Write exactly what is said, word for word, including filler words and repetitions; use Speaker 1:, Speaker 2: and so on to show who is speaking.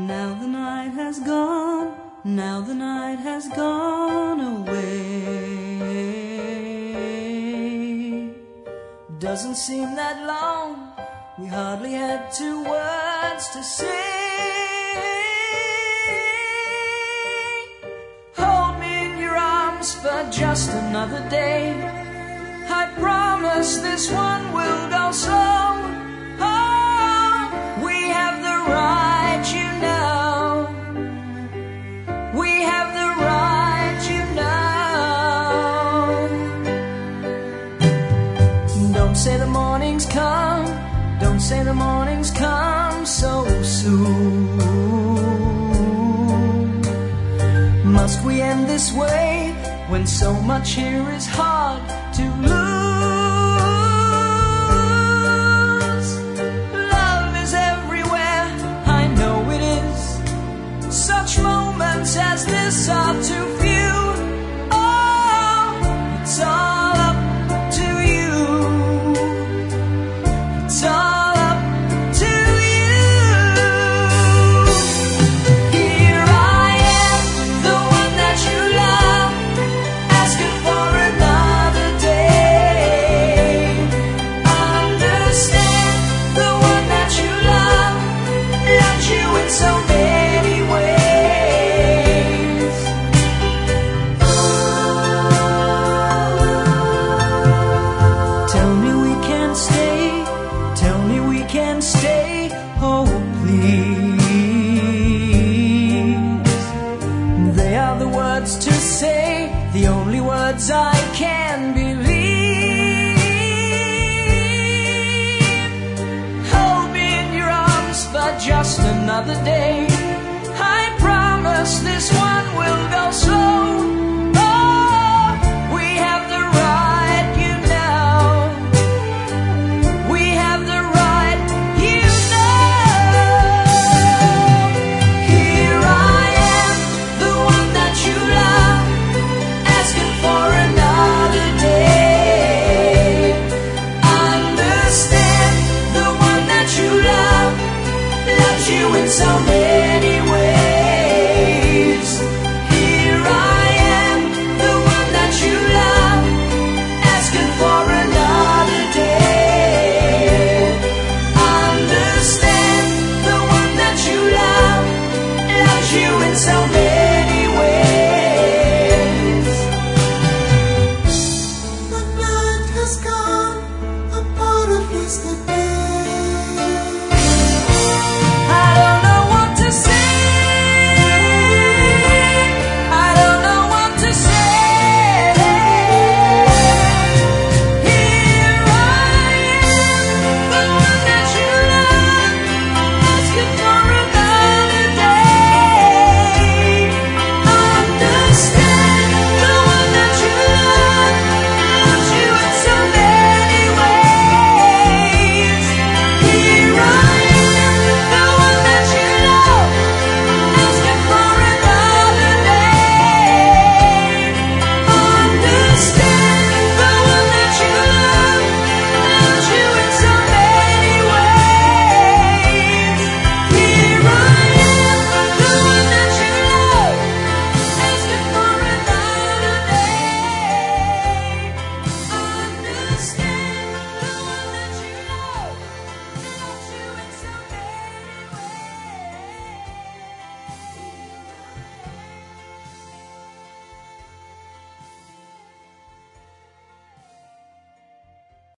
Speaker 1: Now the night has gone, now the night has gone away. Doesn't seem that long, we hardly had two words to say. Hold me in your arms for just another day. I promise this one will go slow. Oh, we have the right, you know. We have the right, you know. Don't say the morning's come, don't say the morning's come so soon. Must we end this way when so much here is hard to lose? Love is everywhere, I know it is. Such moments as this are too few. Oh, it's all up to you. It's all up to you. Here I am, the one that you love, asking for another day. Understand, the one that you love loves you in so many ways. Tell me we can stay, tell me we can stay, oh please. They are the words to say, the only words I can believe. Hold me in your arms for just another day. I promise this one will go slow. Oh, we have the right, you know. We have the right, you know. Here I am, the one that you love, asking for another day. Understand, the one that you love loves you in so